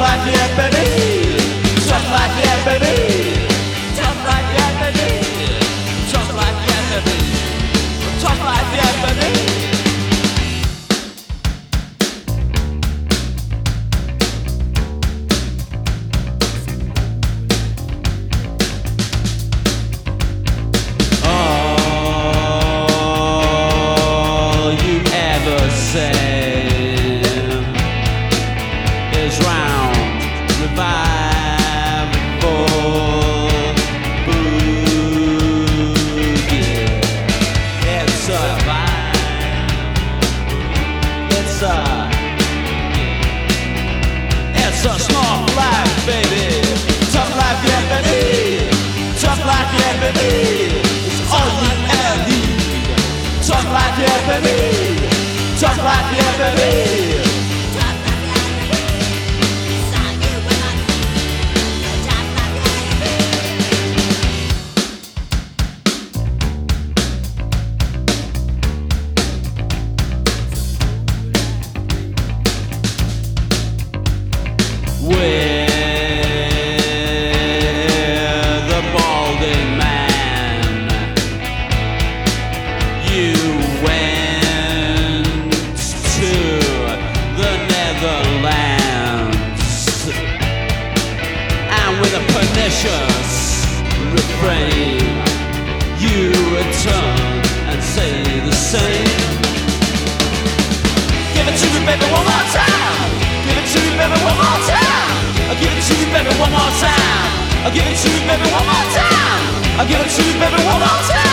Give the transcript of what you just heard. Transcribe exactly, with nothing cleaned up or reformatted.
life, yeah, baby. Tough life, yeah, baby. Tough life, yeah, baby. Tough life, yeah, baby. Tough life, yeah, baby. All you ever say is round, revival, boogie. It's a vibe. It's a, it's a small life, baby. Tough life, yeah, baby. Tough life, yeah, baby. It's all you ever need. Tough life, yeah, baby. Tough life, yeah, baby. With the balding man, you went to the Netherlands, and with a pernicious refrain, you return and say the same. Give it to me, baby, one more time. Give it to me, baby, one more time. I'll give it to you, baby, one more time. I'll give it to you, baby, one more time. I'll give it to you, baby, one more time.